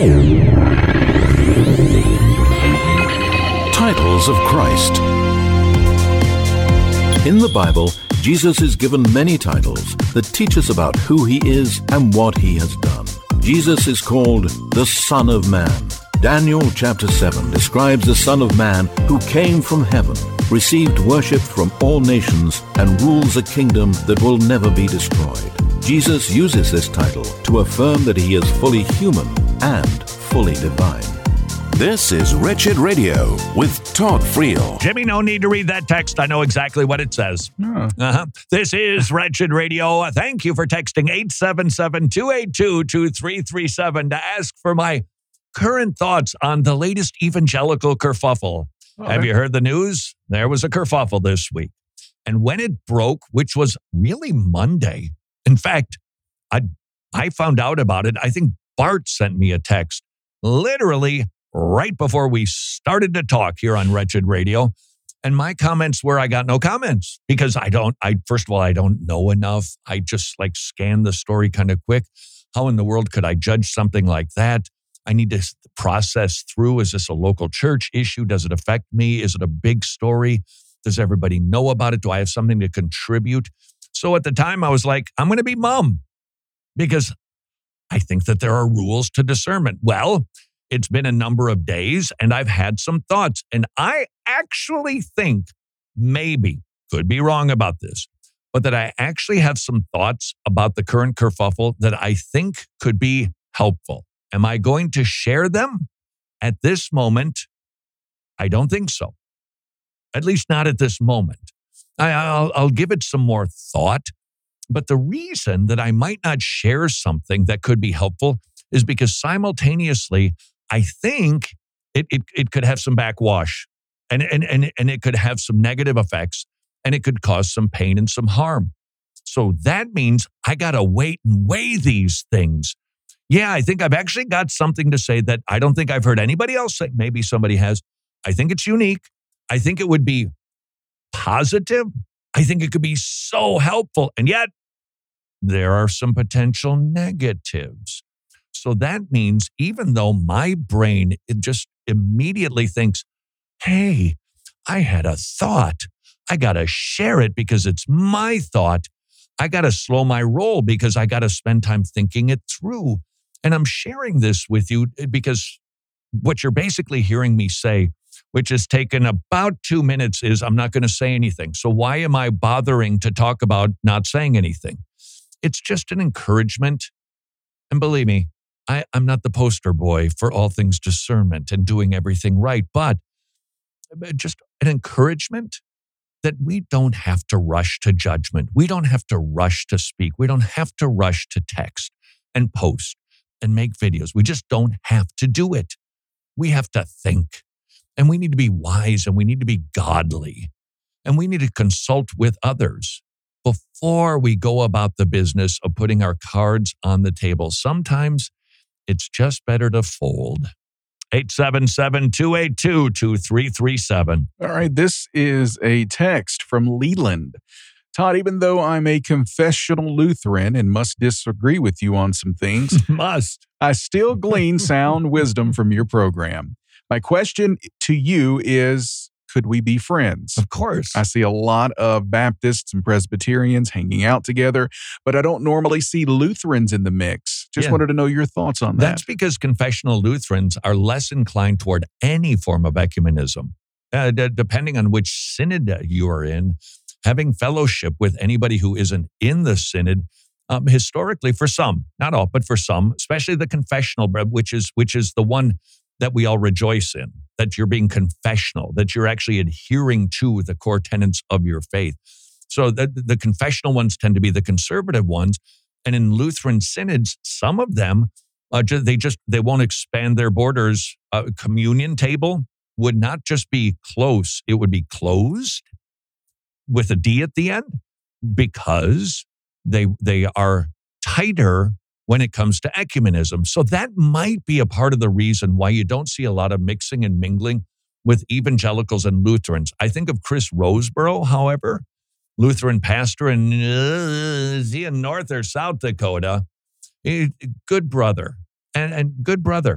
Titles of Christ. In the Bible, Jesus is given many titles that teach us about who he is and what he has done. Jesus is called the Son of Man. Daniel chapter 7 describes the Son of Man who came from heaven, received worship from all nations, and rules a kingdom that will never be destroyed. Jesus uses this title to affirm that he is fully human and fully divine. This is Wretched Radio with Todd Friel. Jimmy, no need to read that text. I know exactly what it says. This is Wretched Radio. Thank you for texting 877-282-2337 to ask for my current thoughts on the latest evangelical kerfuffle. Have you heard the news? There was a kerfuffle this week. And when it broke, which was really Monday, in fact, I found out about it. I think Bart sent me a text literally right before we started to talk here on Wretched Radio. And my comments were, I got no comments because first of all, I don't know enough. I just scanned the story kind of quick. How in the world could I judge something like that? I need to process through. Is this a local church issue? Does it affect me? Is it a big story? Does everybody know about it? Do I have something to contribute? So at the time I was like, I'm going to be mum because I think that there are rules to discernment. Well, it's been a number of days and I've had some thoughts, and I actually think, maybe, could be wrong about this, but that I actually have some thoughts about the current kerfuffle that I think could be helpful. Am I going to share them at this moment? I don't think so. At least not at this moment. I'll give it some more thought. But the reason that I might not share something that could be helpful is because simultaneously, I think it could have some backwash and it could have some negative effects, and it could cause some pain and some harm. So that means I got to wait and weigh these things. Yeah, I think I've actually got something to say that I don't think I've heard anybody else say. Maybe somebody has. I think it's unique. I think it would be positive. I think it could be so helpful. And yet, there are some potential negatives. So that means even though my brain it just immediately thinks, hey, I had a thought. I got to share it because it's my thought. I got to slow my roll because I got to spend time thinking it through. And I'm sharing this with you because what you're basically hearing me say, which has taken about 2 minutes, is I'm not going to say anything. So why am I bothering to talk about not saying anything? It's just an encouragement. And believe me, I'm not the poster boy for all things discernment and doing everything right, but just an encouragement that we don't have to rush to judgment. We don't have to rush to speak. We don't have to rush to text and post and make videos. We just don't have to do it. We have to think, and we need to be wise, and we need to be godly, and we need to consult with others before we go about the business of putting our cards on the table. Sometimes it's just better to fold. 877-282-2337. All right, this is a text from Leland. Todd, even though I'm a confessional Lutheran and must disagree with you on some things, I still glean sound wisdom from your program. My question to you is, could we be friends? Of course. I see a lot of Baptists and Presbyterians hanging out together, but I don't normally see Lutherans in the mix. Just wanted to know your thoughts on that. That's because confessional Lutherans are less inclined toward any form of ecumenism. Depending on which synod you are in, having fellowship with anybody who isn't in the synod, historically for some, not all, but for some, especially the confessional, which is the one that we all rejoice in, that you're being confessional, that you're actually adhering to the core tenets of your faith. So the confessional ones tend to be the conservative ones. And in Lutheran synods, some of them, they won't expand their borders. Communion table would not just be close, it would be closed with a D at the end, because they are tighter when it comes to ecumenism. So that might be a part of the reason why you don't see a lot of mixing and mingling with evangelicals and Lutherans. I think of Chris Roseborough, however, Lutheran pastor in, is he in North or South Dakota? Good brother, and good brother.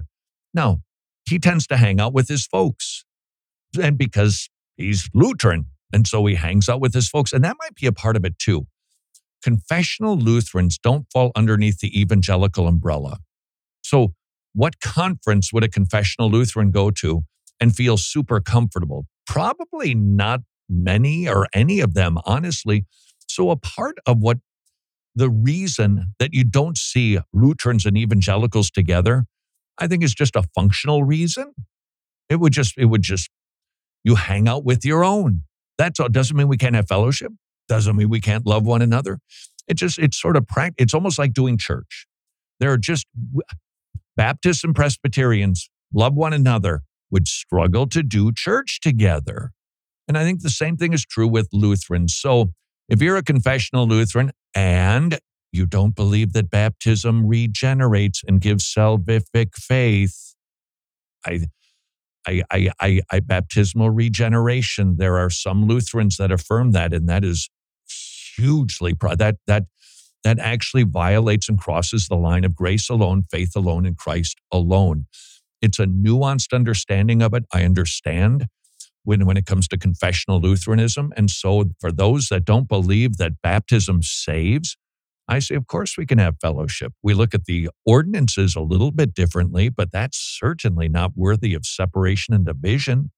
No, he tends to hang out with his folks. And because he's Lutheran, and so he hangs out with his folks. And that might be a part of it too. Confessional Lutherans don't fall underneath the evangelical umbrella. So what conference would a confessional Lutheran go to and feel super comfortable? Probably not many or any of them, honestly. So a part of what the reason that you don't see Lutherans and evangelicals together, I think is just a functional reason. It would just, you hang out with your own. That's all. Doesn't mean we can't have fellowship. Doesn't mean we can't love one another. It's sort of it's almost like doing church. There are just Baptists and Presbyterians love one another, would struggle to do church together. And I think the same thing is true with Lutherans. So if you're a confessional Lutheran and you don't believe that baptism regenerates and gives salvific faith, baptismal regeneration, there are some Lutherans that affirm that, and that is hugely that actually violates and crosses the line of grace alone, faith alone, and Christ alone. It's a nuanced understanding of it. I understand when it comes to confessional Lutheranism. And so for those that don't believe that baptism saves, I say, of course we can have fellowship. We look at the ordinances a little bit differently, but that's certainly not worthy of separation and division.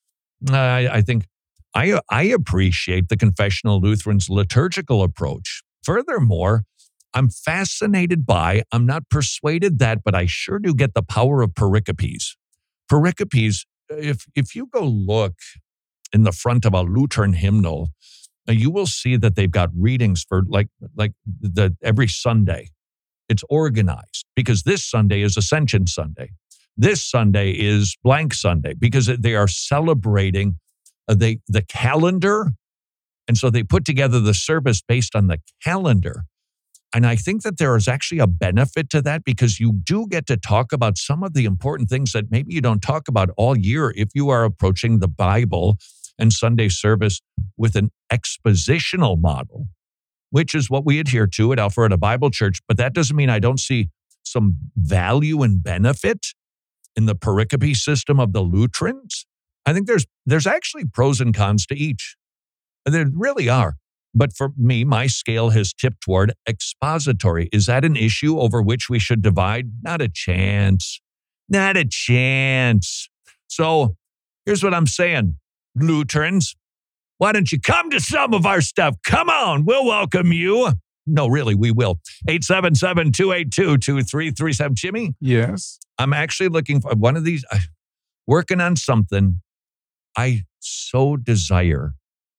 I think I appreciate the confessional Lutherans' liturgical approach. Furthermore, I'm fascinated by, I'm not persuaded that, but I sure do get the power of pericopes. Pericopes, if you go look in the front of a Lutheran hymnal, you will see that they've got readings for like every Sunday. It's organized because this Sunday is Ascension Sunday. This Sunday is blank Sunday because they are celebrating the calendar. And so they put together the service based on the calendar. And I think that there is actually a benefit to that because you do get to talk about some of the important things that maybe you don't talk about all year if you are approaching the Bible and Sunday service with an expositional model, which is what we adhere to at Alpharetta Bible Church. But that doesn't mean I don't see some value and benefit in the pericope system of the Lutherans. I think there's actually pros and cons to each. There really are. But for me, my scale has tipped toward expository. Is that an issue over which we should divide? Not a chance. Not a chance. So here's what I'm saying. Lutherans, why don't you come to some of our stuff? Come on, we'll welcome you. No, really, we will. 877-282-2337. Jimmy? Yes? I'm actually looking for one of these, working on something I so desire.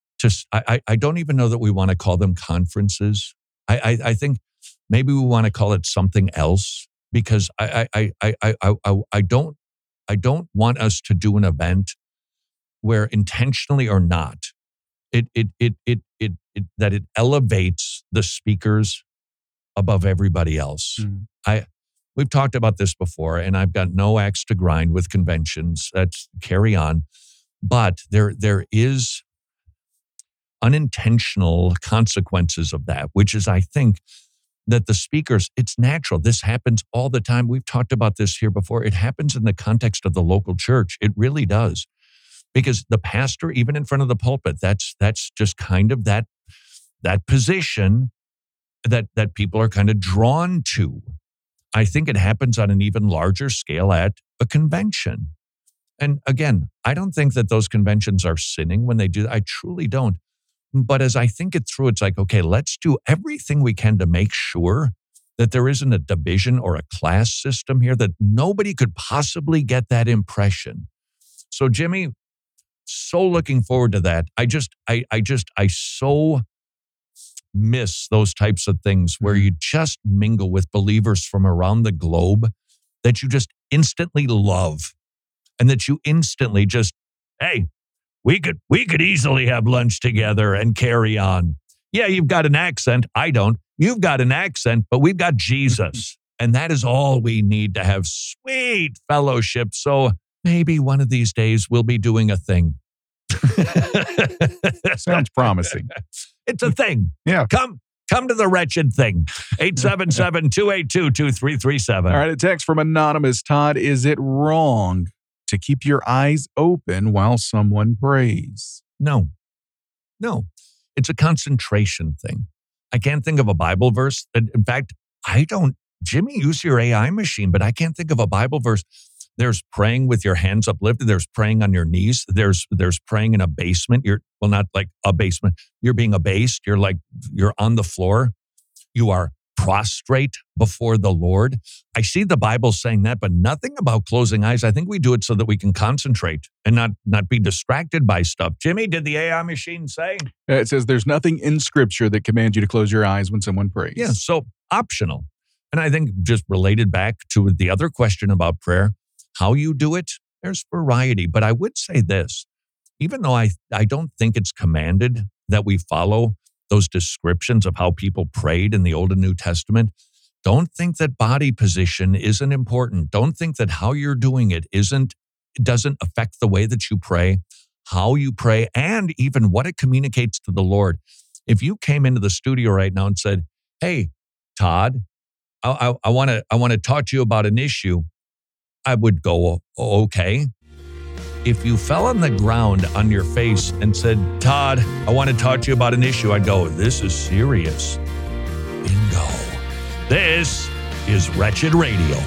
I don't even know that we want to call them conferences. I think maybe we want to call it something else because I don't want us to do an event where intentionally or not, that it elevates the speakers above everybody else. We've talked about this before, and I've got no axe to grind with conventions. That's carry on, but there is unintentional consequences of that, which is, I think, that the speakers, it's natural. This happens all the time. We've talked about this here before. It happens in the context of the local church. It really does. Because the pastor, even in front of the pulpit, that's just kind of that position that people are kind of drawn to. I think it happens on an even larger scale at a convention. And again, I don't think that those conventions are sinning when they do that. I truly don't. But as I think it through, it's like, okay, let's do everything we can to make sure that there isn't a division or a class system here, that nobody could possibly get that impression. So, Jimmy, so looking forward to that. I so miss those types of things where you just mingle with believers from around the globe that you just instantly love and that you instantly just, hey, we could easily have lunch together and carry on. Yeah, you've got an accent. I don't. You've got an accent, but we've got Jesus. And that is all we need to have sweet fellowship. So maybe one of these days we'll be doing a thing. Sounds promising. It's a thing. Yeah. Come Come to the wretched thing. 877-282-2337. All right, a text from Anonymous. Todd, is it wrong to keep your eyes open while someone prays? No. It's a concentration thing. I can't think of a Bible verse. In fact, Jimmy, use your AI machine, but I can't think of a Bible verse. There's praying with your hands uplifted. There's praying on your knees. There's praying in a basement. Not like a basement. You're being abased. You're on the floor. You are prostrate before the Lord. I see the Bible saying that, but nothing about closing eyes. I think we do it so that we can concentrate and not be distracted by stuff. Jimmy, did the AI machine say? It says there's nothing in Scripture that commands you to close your eyes when someone prays. Yeah, so optional. And I think just related back to the other question about prayer, how you do it, there's variety. But I would say this, even though I don't think it's commanded that we follow those descriptions of how people prayed in the Old and New Testament, don't think that body position isn't important. Don't think that how you're doing it doesn't affect the way that you pray, how you pray, and even what it communicates to the Lord. If you came into the studio right now and said, "Hey, Todd, I want to talk to you about an issue," I would go, "Okay." If you fell on the ground on your face and said, "Todd, I want to talk to you about an issue," I'd go, "This is serious." Bingo. This is Wretched Radio.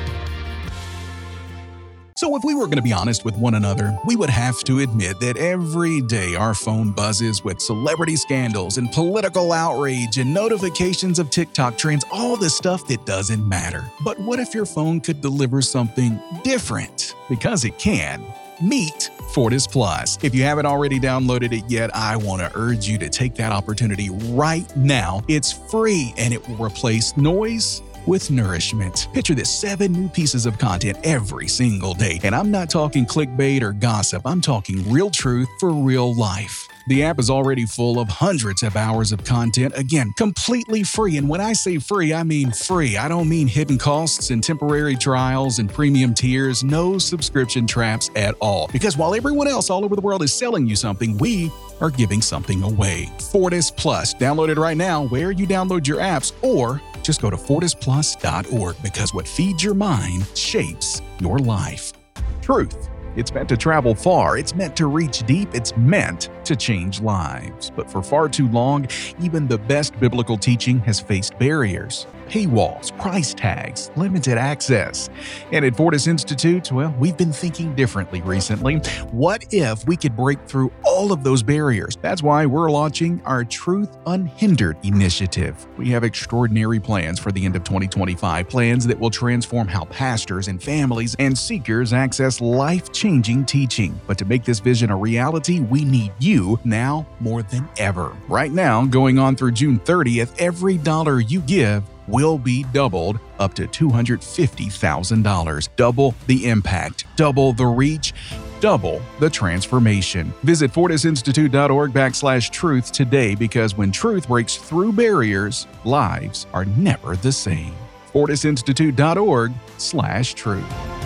So if we were going to be honest with one another, we would have to admit that every day our phone buzzes with celebrity scandals and political outrage and notifications of TikTok trends, all the stuff that doesn't matter. But what if your phone could deliver something different? Because it can. Meet Fortis Plus. If you haven't already downloaded it yet, I want to urge you to take that opportunity right now. It's free and it will replace noise with nourishment. Picture this: 7 new pieces of content every single day. And I'm not talking clickbait or gossip. I'm talking real truth for real life. The app is already full of hundreds of hours of content, again, completely free. And when I say free, I mean free. I don't mean hidden costs and temporary trials and premium tiers. No subscription traps at all. Because while everyone else all over the world is selling you something, we are giving something away. Fortis Plus. Download it right now where you download your apps, or just go to fortisplus.org, because what feeds your mind shapes your life. Truth. It's meant to travel far. It's meant to reach deep. It's meant to change lives. But for far too long, even the best biblical teaching has faced barriers, paywalls, price tags, limited access. And at Fortis Institute, well, we've been thinking differently recently. What if we could break through all of those barriers? That's why we're launching our Truth Unhindered initiative. We have extraordinary plans for the end of 2025, plans that will transform how pastors and families and seekers access life-changing teaching. But to make this vision a reality, we need you now more than ever. Right now, going on through June 30th, every dollar you give will be doubled up to $250,000. Double the impact, double the reach, double the transformation. Visit fortisinstitute.org/truth today, because when truth breaks through barriers, lives are never the same. fortisinstitute.org/truth.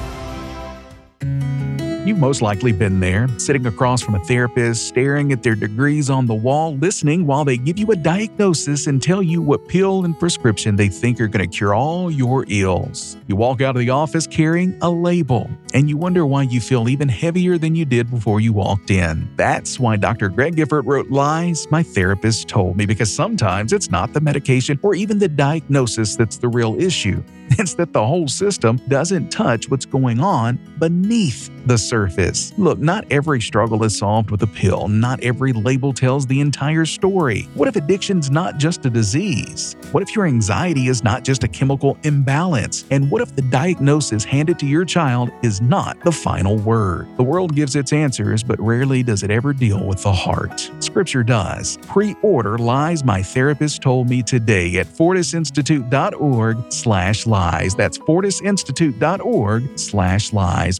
You've most likely been there, sitting across from a therapist, staring at their degrees on the wall, listening while they give you a diagnosis and tell you what pill and prescription they think are going to cure all your ills. You walk out of the office carrying a label, and you wonder why you feel even heavier than you did before you walked in. That's why Dr. Greg Gifford wrote Lies My Therapist Told Me, because sometimes it's not the medication or even the diagnosis that's the real issue. It's that the whole system doesn't touch what's going on beneath the surface. Look, not every struggle is solved with a pill. Not every label tells the entire story. What if addiction's not just a disease? What if your anxiety is not just a chemical imbalance? And what if the diagnosis handed to your child is not the final word? The world gives its answers, but rarely does it ever deal with the heart. Scripture does. Pre-order Lies My Therapist Told Me today at fortisinstitute.org/lies. That's fortisinstitute.org/lies.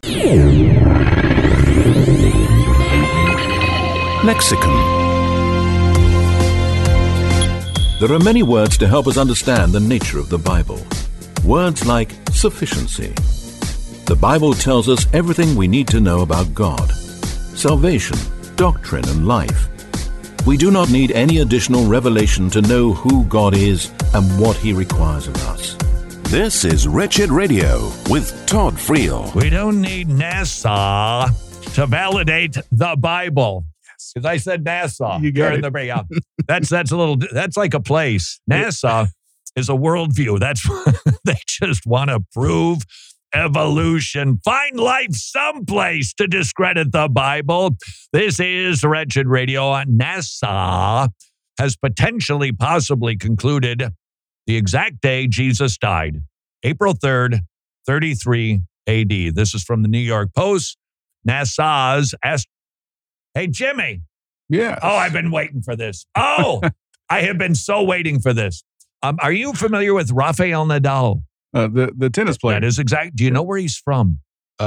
Lexicon. There are many words to help us understand the nature of the Bible. Words like sufficiency. The Bible tells us everything we need to know about God, salvation, doctrine, and life. We do not need any additional revelation to know who God is and what He requires of us. This is Wretched Radio with Todd Friel. We don't need NASA to validate the Bible. Because I said NASA. You got it. That's like a place. NASA is a worldview. They just want to prove evolution. Find life someplace to discredit the Bible. This is Wretched Radio. NASA has possibly concluded the exact day Jesus died, April 3rd, 33 AD. This is from the New York Post. NASA's Hey, Jimmy. Yeah. Oh, I've been waiting for this. Oh, I have been so waiting for this. Are you familiar with Rafael Nadal? The tennis player. That is exact. Do you know where he's from?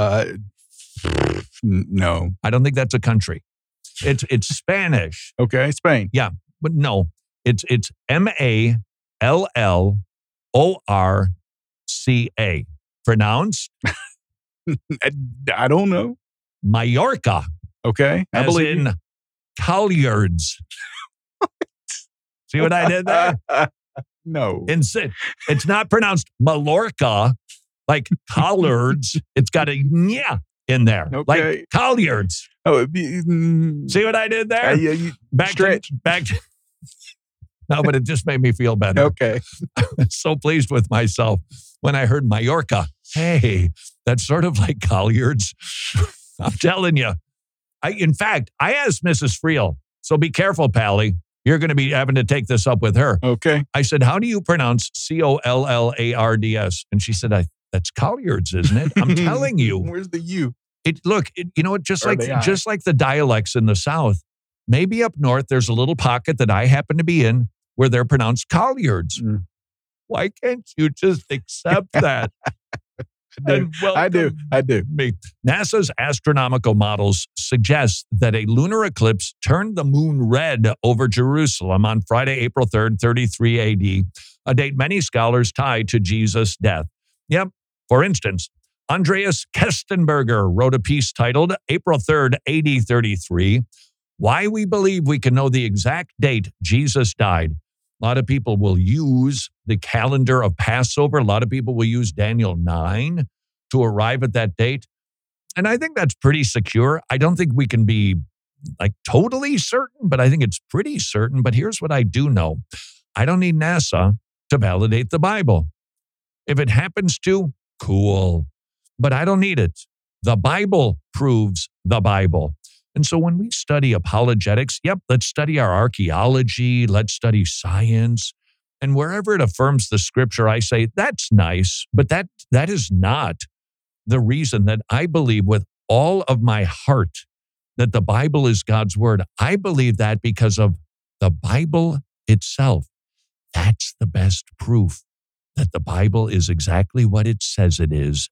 No. I don't think that's a country. It's Spanish. Okay, Spain. Yeah, but no. It's Mallorca. Pronounced? I don't know. Mallorca. Okay, I believe in Colliards. See what I did there? No. It's not pronounced Mallorca like Collards. It's got a yeah in there. Okay. Like Colliards. Oh, see what I did there? Yeah, back to No, but it just made me feel better. Okay. I was so pleased with myself when I heard Mallorca. Hey, that's sort of like Colliards. I'm telling you. In fact, I asked Mrs. Friel, so be careful, Pally. You're going to be having to take this up with her. Okay. I said, how do you pronounce Collards? And she said, that's Colliards, isn't it? I'm telling you. Where's the U? Just like the dialects in the South, maybe up north, there's a little pocket that I happen to be in where they're pronounced Colliards. Mm. Why can't you just accept that? I do. Me. NASA's astronomical models suggest that a lunar eclipse turned the moon red over Jerusalem on Friday, April 3rd, 33 AD, a date many scholars tie to Jesus' death. Yep. For instance, Andreas Kestenberger wrote a piece titled April 3rd, AD 33, Why We Believe We Can Know the Exact Date Jesus Died. A lot of people will use the calendar of Passover. A lot of people will use Daniel 9 to arrive at that date. And I think that's pretty secure. I don't think we can be like totally certain, but I think it's pretty certain. But here's what I do know. I don't need NASA to validate the Bible. If it happens to, cool. But I don't need it. The Bible proves the Bible. And so when we study apologetics, let's study our archaeology, let's study science. And wherever it affirms the scripture, I say, that's nice, but that is not the reason that I believe with all of my heart that the Bible is God's word. I believe that because of the Bible itself. That's the best proof that the Bible is exactly what it says it is.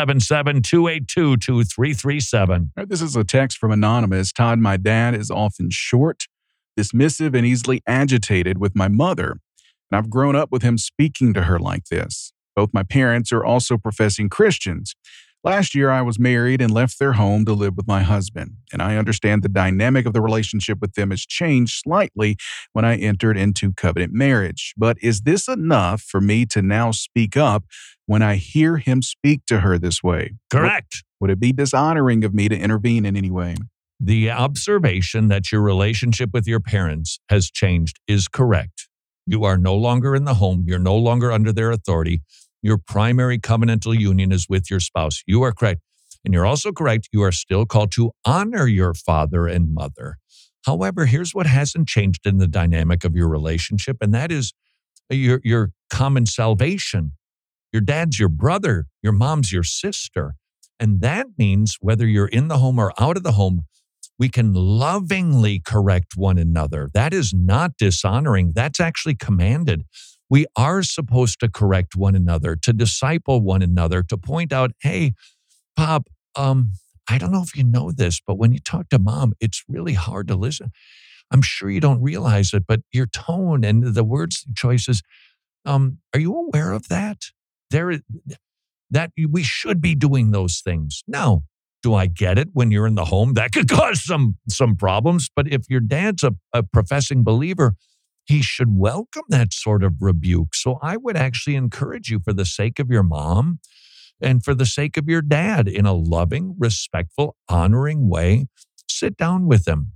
877-282-2337. This is a text from Anonymous. Todd, my dad is often short, dismissive, and easily agitated with my mother. And I've grown up with him speaking to her like this. Both my parents are also professing Christians. Last year, I was married and left their home to live with my husband, and I understand the dynamic of the relationship with them has changed slightly when I entered into covenant marriage. But is this enough for me to now speak up when I hear him speak to her this way? Correct. Would it be dishonoring of me to intervene in any way? The observation that your relationship with your parents has changed is correct. You are no longer in the home. You're no longer under their authority. Your primary covenantal union is with your spouse. You are correct. And you're also correct. You are still called to honor your father and mother. However, here's what hasn't changed in the dynamic of your relationship, and that is your common salvation. Your dad's your brother. Your mom's your sister. And that means whether you're in the home or out of the home, we can lovingly correct one another. That is not dishonoring. That's actually commanded. We are supposed to correct one another, to disciple one another, to point out, hey, Pop, I don't know if you know this, but when you talk to Mom, it's really hard to listen. I'm sure you don't realize it, but your tone and the words choices, are you aware of that? That we should be doing those things. No, Do I get it when you're in the home? That could cause some problems. But if your dad's a professing believer, he should welcome that sort of rebuke. So I would actually encourage you, for the sake of your mom and for the sake of your dad, in a loving, respectful, honoring way, sit down with them.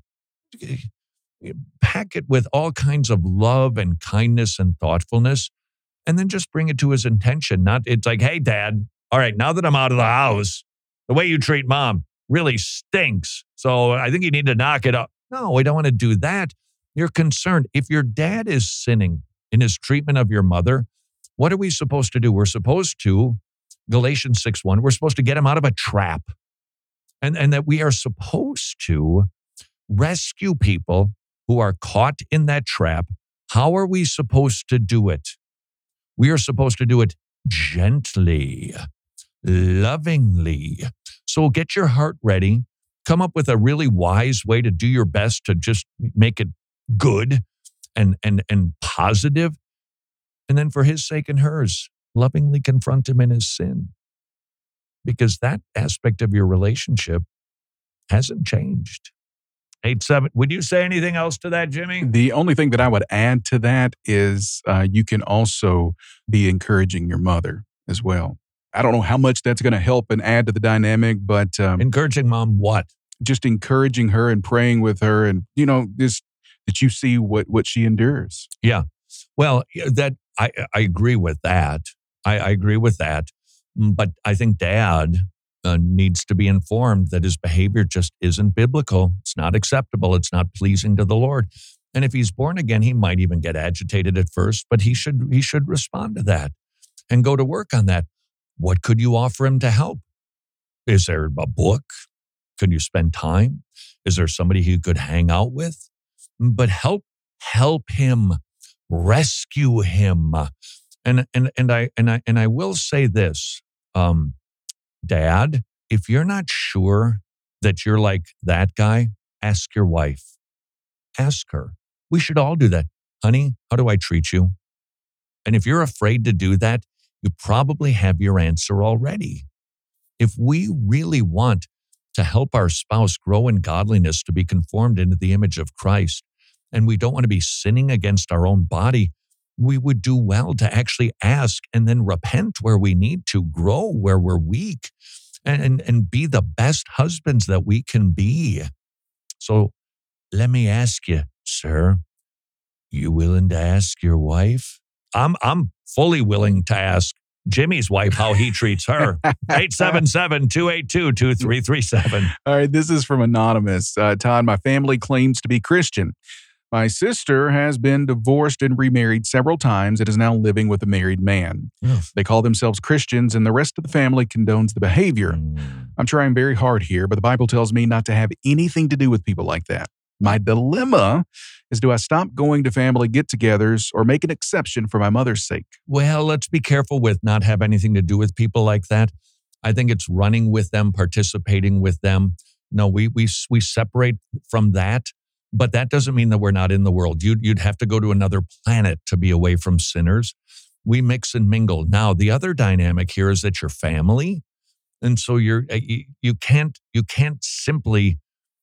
Pack it with all kinds of love and kindness and thoughtfulness, and then just bring it to his intention. It's like, hey, Dad, all right, now that I'm out of the house, the way you treat Mom really stinks. So I think you need to knock it up. No, we don't want to do that. You're concerned. If your dad is sinning in his treatment of your mother, what are we supposed to do? We're supposed to, Galatians 6:1, we're supposed to get him out of a trap. And that we are supposed to rescue people who are caught in that trap. How are we supposed to do it? We are supposed to do it gently, lovingly. So get your heart ready. Come up with a really wise way to do your best to just make it good and positive. And then for his sake and hers, lovingly confront him in his sin. Because that aspect of your relationship hasn't changed. 8-7. Would you say anything else to that, Jimmy? The only thing that I would add to that is you can also be encouraging your mother as well. I don't know how much that's going to help and add to the dynamic, but encouraging Mom what? Just encouraging her and praying with her, and just that you see what she endures. Yeah. Well, that I agree with that. I agree with that. But I think Dad needs to be informed that his behavior just isn't biblical. It's not acceptable. It's not pleasing to the Lord. And if he's born again, he might even get agitated at first, but he should respond to that and go to work on that. What could you offer him to help? Is there a book? Could you spend time? Is there somebody he could hang out with? But help him, rescue him. And I will say this, Dad, if you're not sure that you're like that guy, ask your wife. Ask her. We should all do that. Honey, how do I treat you? And if you're afraid to do that, you probably have your answer already. If we really want to help our spouse grow in godliness, to be conformed into the image of Christ, and we don't want to be sinning against our own body, we would do well to actually ask and then repent where we need to, grow where we're weak, and be the best husbands that we can be. So let me ask you, sir, you willing to ask your wife? I'm fully willing to ask Jimmy's wife how he treats her. 877-282-2337. All right, this is from Anonymous. Todd, my family claims to be Christian. My sister has been divorced and remarried several times and is now living with a married man. They call themselves Christians, and the rest of the family condones the behavior. I'm trying very hard here, but the Bible tells me not to have anything to do with people like that. My dilemma is, do I stop going to family get-togethers or make an exception for my mother's sake? Well, let's be careful with not have anything to do with people like that. I think it's running with them, participating with them. No, we separate from that. But that doesn't mean that we're not in the world. You'd have to go to another planet to be away from sinners. We mix and mingle. Now, the other dynamic here is that you're family, and so you can't simply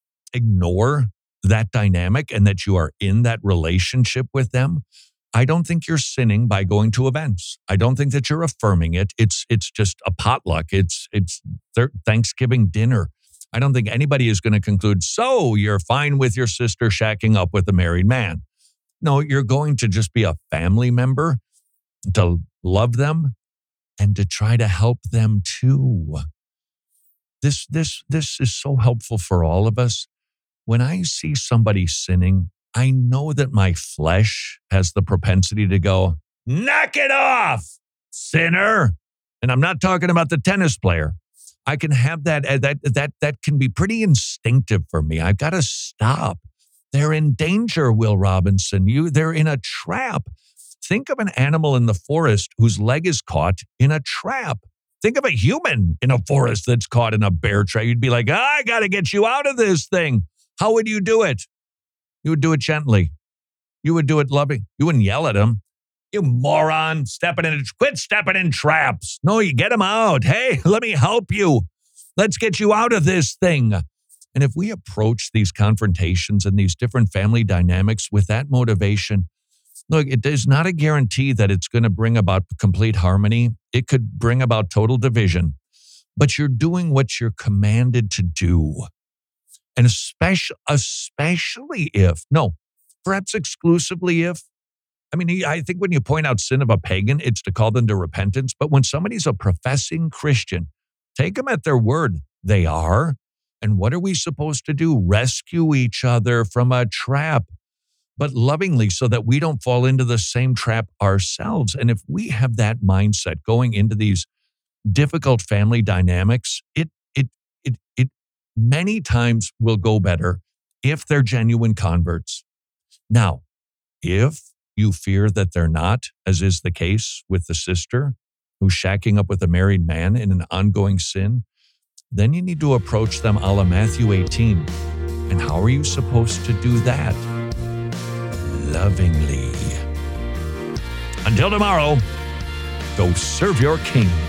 ignore that dynamic and that you are in that relationship with them. I don't think you're sinning by going to events. I don't think that you're affirming it. It's just a potluck. It's Thanksgiving dinner. I don't think anybody is going to conclude, so you're fine with your sister shacking up with a married man. No, you're going to just be a family member, to love them and to try to help them too. This is so helpful for all of us. When I see somebody sinning, I know that my flesh has the propensity to go, knock it off, sinner. And I'm not talking about the tennis player. I can have that can be pretty instinctive for me. I've got to stop. They're in danger, Will Robinson. They're in a trap. Think of an animal in the forest whose leg is caught in a trap. Think of a human in a forest that's caught in a bear trap. You'd be like, I got to get you out of this thing. How would you do it? You would do it gently. You would do it loving. You wouldn't yell at him. You moron, quit stepping in traps. No, you get him out. Hey, let me help you. Let's get you out of this thing. And if we approach these confrontations and these different family dynamics with that motivation, look, it is not a guarantee that it's going to bring about complete harmony. It could bring about total division. But you're doing what you're commanded to do. And especially if, no, perhaps exclusively if, I think when you point out sin of a pagan, it's to call them to repentance. But when somebody's a professing Christian, take them at their word. They are. And what are we supposed to do? Rescue each other from a trap, but lovingly, so that we don't fall into the same trap ourselves. And if we have that mindset going into these difficult family dynamics, it many times will go better if they're genuine converts. Now, if you fear that they're not, as is the case with the sister who's shacking up with a married man in an ongoing sin, then you need to approach them a la Matthew 18. And how are you supposed to do that? Lovingly. Until tomorrow, go serve your king.